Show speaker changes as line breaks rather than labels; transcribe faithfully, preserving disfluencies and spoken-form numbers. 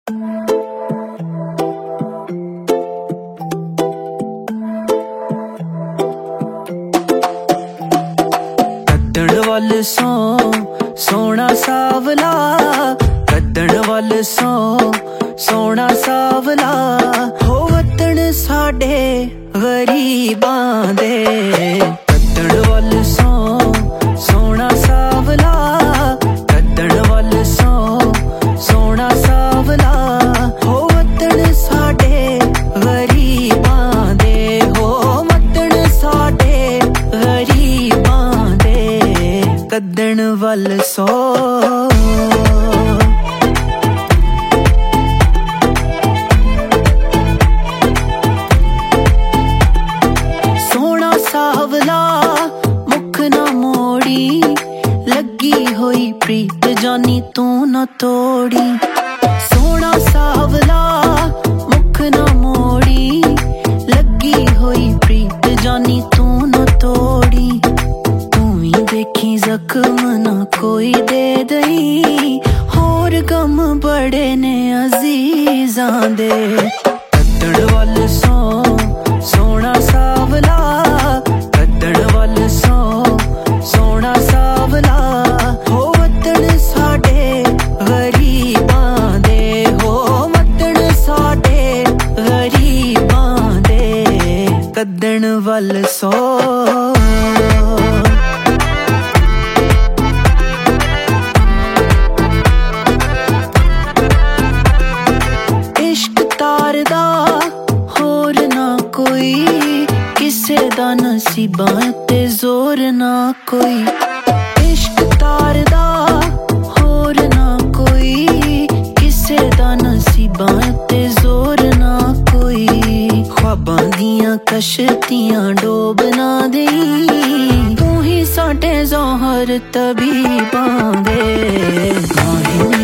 ਕੱਢਣ ਵੱਲ ਸੋ ਸੋਹਣਾ ਸਾਵਲਾ, ਕੱਢਣ ਵੱਲ ਸੋ ਸੋਹਣਾ ਸਾਵਲਾ, ਹੋ ਵਤਨ ਸਾਡੇ ਗਰੀਬਾਂ ਦੇ। ਕੱਢਣ ਵੱਲ ਸੋ ਸੋਹਣਾ ਸਾਵਲਾ, ਕੱਢਣ ਵੱਲ ਸੋ ਸੋਹਣਾ ਸਾਵਲਾ, ਹੋ ਵਤਨ ਸਾਡੇ ਗਰੀਬਾਂ ਦੇ, ਹੋ ਵਤਨ ਸਾਡੇ ਗਰੀਬਾਂ ਦੇ। ਕੱਢਣ ਵੱਲ ਸੋ ਸੋਹਣਾ ਸਾਵਲਾ ਮੁਖ ਨਾ ਮੋੜੀ, ਲੱਗੀ ਹੋਈ ਪ੍ਰੀਤ ਜਾਨੀ ਤੂੰ ਨਾ ਤੋੜੀ। ਸੋਹਣਾ ਸਾਵਲਾ ਮੁਖ ਨਾ ਮੋੜੀ, ਲੱਗੀ ਹੋਈ ਪ੍ਰੀਤ ਜਾਨੀ ਤੂੰ ਨਾ ਤੋੜੀ। ਤੂੰ ਵੀ ਦੇਖੀ ਜ਼ਖਮ ਨਾ ਕੋਈ ਦੇ ਦਈ, ਹੋਰ ਗਮ ਬੜੇ ਨੇ ਅਜ਼ੀਜ਼ਾਂ ਦੇ। ਕੱਢਣ ਵੱਲ ਸੋ ਸੋਹਣਾ ਸਾਵਲਾ, ਕੱਢਣ ਵੱਲ ਸੋ ਸੋਹਣਾ ਸਾਵਲਾ, ਹੋ ਵਤਨ ਸਾਡੇ ਗਰੀਬਾਂ ਦੇ, ਹੋ ਵਤਨ ਸਾਡੇ ਗਰੀਬਾਂ ਦੇ। ਕੱਢਣ ਵੱਲ ਸੋ ਇਸ਼ਕ ਤਾਰਦਾ ਹੋਰ ਨਾ ਕੋਈ, ਕਿਸੇ ਦਾ ਨਸੀਬਾਂ ਤੇ ਜ਼ੋਰ ਨਾ ਕੋਈ। ਇਸ਼ਕ ਤਾਰਦਾ ਹੋਰ ਨਾ ਕੋਈ, ਕਿਸੇ ਦਾ ਨਸੀਬਾਂ ਤੇ ਜ਼ੋਰ ਨਾ ਕੋਈ। ख्वाबां दियां कश्तियां डोब ना देई, तू ही साडे ज़ोहर तबीबां दे।